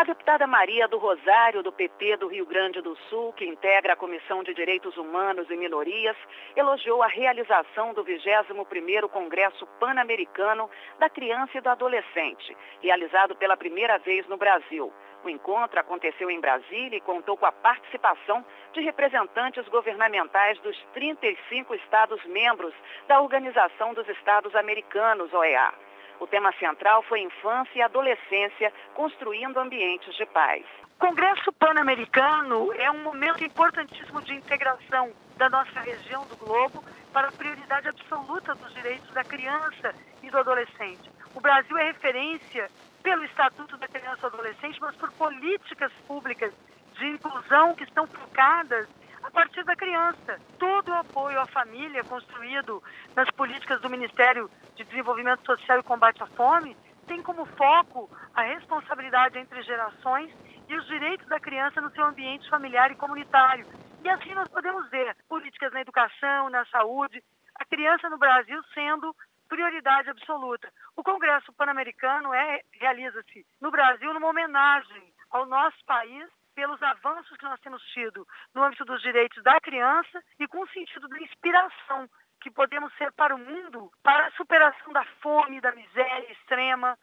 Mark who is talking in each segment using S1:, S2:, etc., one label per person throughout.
S1: deputada Maria do Rosário, do PP do Rio Grande do Sul, que integra a Comissão de Direitos Humanos e Minorias, elogiou a realização do 21º Congresso Pan-Americano da Criança e do Adolescente, realizado pela primeira vez no Brasil. O encontro aconteceu em Brasília e contou com a participação de representantes governamentais dos 35 Estados-membros da Organização dos Estados Americanos, OEA. O tema central foi infância e adolescência, construindo ambientes de paz.
S2: O Congresso Pan-Americano é um momento importantíssimo de integração da nossa região do globo para a prioridade absoluta dos direitos da criança e do adolescente. O Brasil é referência pelo Estatuto da Criança e do Adolescente, mas por políticas públicas de inclusão que estão focadas a partir da criança. Todo o apoio à família construído nas políticas do Ministério de Desenvolvimento Social e Combate à Fome tem como foco a responsabilidade entre gerações e os direitos da criança no seu ambiente familiar e comunitário. E assim nós podemos ver políticas na educação, na saúde, a criança no Brasil sendo prioridade absoluta. O Congresso Pan-Americano realiza-se no Brasil numa homenagem ao nosso país pelos avanços que nós temos tido no âmbito dos direitos da criança e com o sentido da inspiração que podemos ser para o mundo, para a superação da fome, da miséria extrema,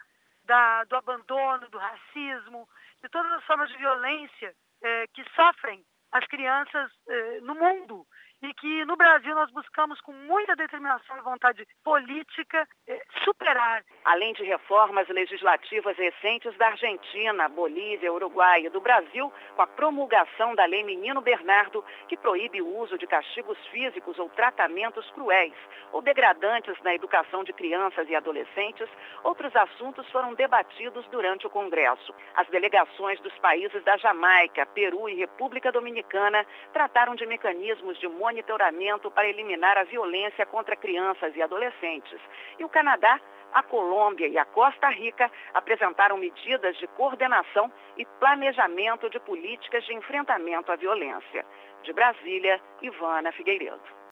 S2: do abandono, do racismo, de todas as formas de violência que sofrem as crianças no mundo. E que no Brasil nós buscamos com muita determinação e vontade política superar.
S1: Além de reformas legislativas recentes da Argentina, Bolívia, Uruguai e do Brasil, com a promulgação da Lei Menino Bernardo, que proíbe o uso de castigos físicos ou tratamentos cruéis ou degradantes na educação de crianças e adolescentes, outros assuntos foram debatidos durante o Congresso. As delegações dos países da Jamaica, Peru e República Dominicana trataram de mecanismos de monitoramento para eliminar a violência contra crianças e adolescentes. E o Canadá, a Colômbia e a Costa Rica apresentaram medidas de coordenação e planejamento de políticas de enfrentamento à violência. De Brasília, Ivana Figueiredo.